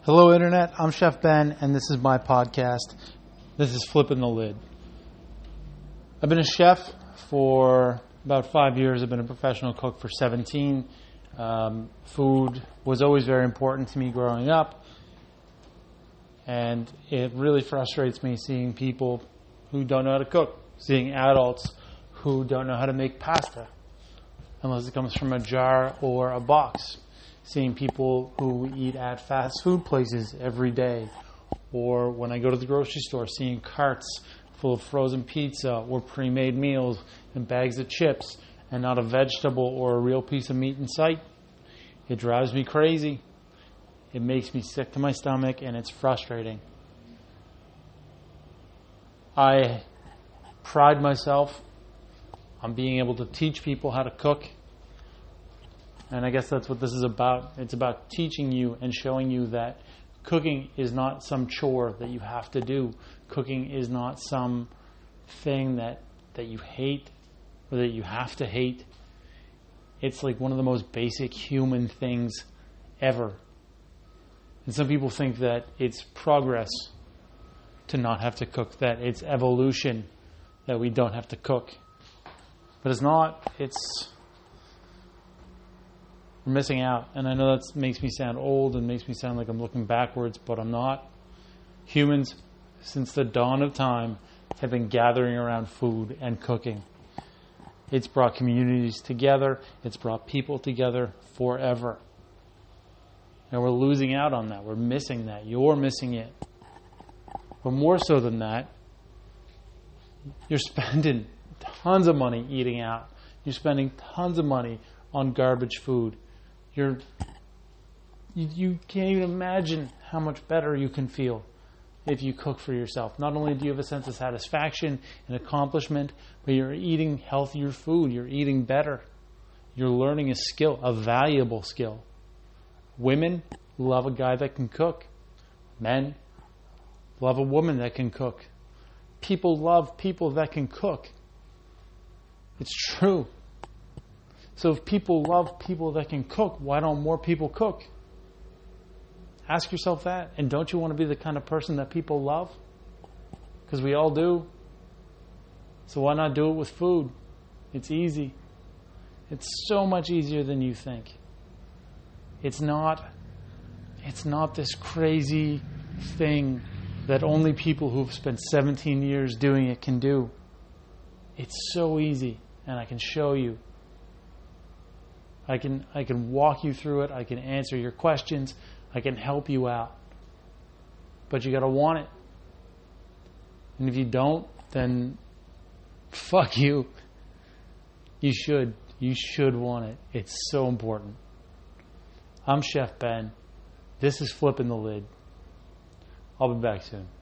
Hello, Internet. I'm Chef Ben, and this is my podcast. This is Flipping the Lid. I've been a chef for about 5 years. I've been a professional cook for 17. Food was always very important to me growing up, and it really frustrates me seeing people who don't know how to cook, seeing adults who don't know how to make pasta, unless it comes from a jar or a box. Seeing people who eat at fast food places every day, or when I go to the grocery store, seeing carts full of frozen pizza or pre-made meals and bags of chips and not a vegetable or a real piece of meat in sight. It drives me crazy. It makes me sick to my stomach, and it's frustrating. I pride myself on being able to teach people how to cook. And I guess that's what this is about. It's about teaching you and showing you that cooking is not some chore that you have to do. Cooking is not some thing that you hate or that you have to hate. It's like one of the most basic human things ever. And some people think that it's progress to not have to cook, that it's evolution that we don't have to cook. But it's not. We're missing out. And I know that makes me sound old and makes me sound like I'm looking backwards, but I'm not. Humans, since the dawn of time, have been gathering around food and cooking. It's brought communities together. It's brought people together forever. And we're losing out on that. We're missing that. You're missing it. But more so than that, you're spending tons of money eating out. You're spending tons of money on garbage food. You can't even imagine how much better you can feel if you cook for yourself. Not only do you have a sense of satisfaction and accomplishment, but you're eating healthier food. You're eating better. You're learning a skill, a valuable skill. Women love a guy that can cook. Men love a woman that can cook. People love people that can cook. It's true. So if people love people that can cook, why don't more people cook? Ask yourself that. And don't you want to be the kind of person that people love? Because we all do. So why not do it with food? It's easy. It's so much easier than you think. It's not this crazy thing that only people who've spent 17 years doing it can do. It's so easy, and I can show you. I can walk you through it. I can answer your questions. I can help you out. But you got to want it. And if you don't, then fuck you. You should. You should want it. It's so important. I'm Chef Ben. This is Flipping the Lid. I'll be back soon.